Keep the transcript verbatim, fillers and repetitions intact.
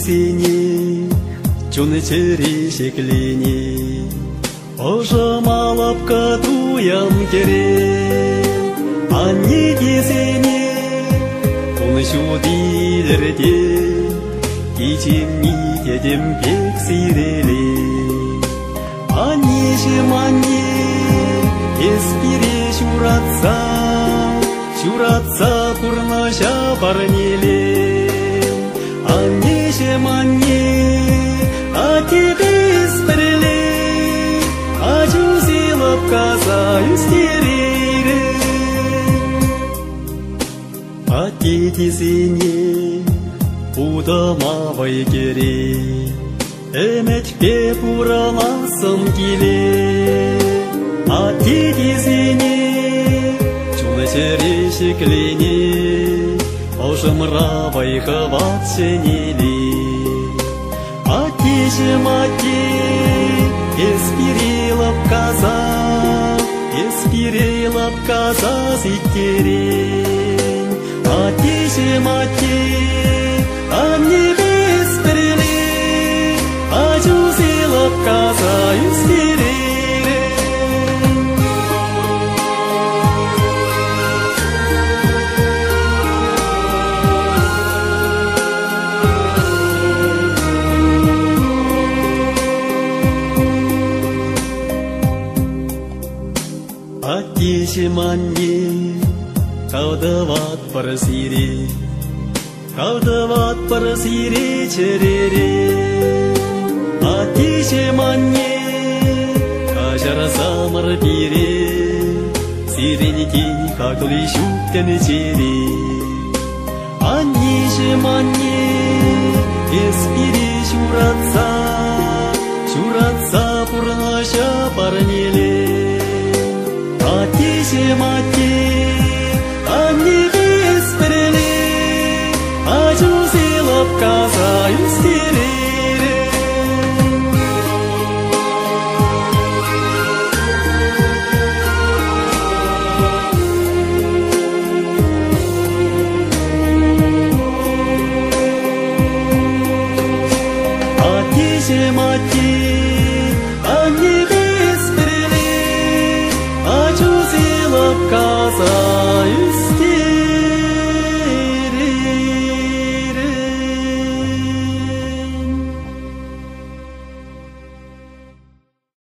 синий, чуны черешеклини, ожамалап катуям керем, анни кисени, уны шудилерде, кичимни дедем пек сиреле, анни шиманни, эспире шуратса, шуратса пурнаша парниле. Анни шеманни, а тебе спрели, а чузилов казаю стерире. А тити сине, удамавай кере, эметке пураласым киле. А тити сине, чуны черешеклене, ожымравай хват сенели. Атише мати, эспирилап каза, эспирилап каза сикерен. Атише мати, анни бесперели, ачузилап каза юстерен. Атишеманни, каудават парасире, каудават парасире черере. Атишеманни, кажараса марпире, сиреники хакли шуттене чере. Аннишеманни, эспире шуратса, шуратса пурнаша парниле. Атише мати, анни бесперели, ачузилап казаю стерере. Атише мати, анни бесперели, ачузилап казаю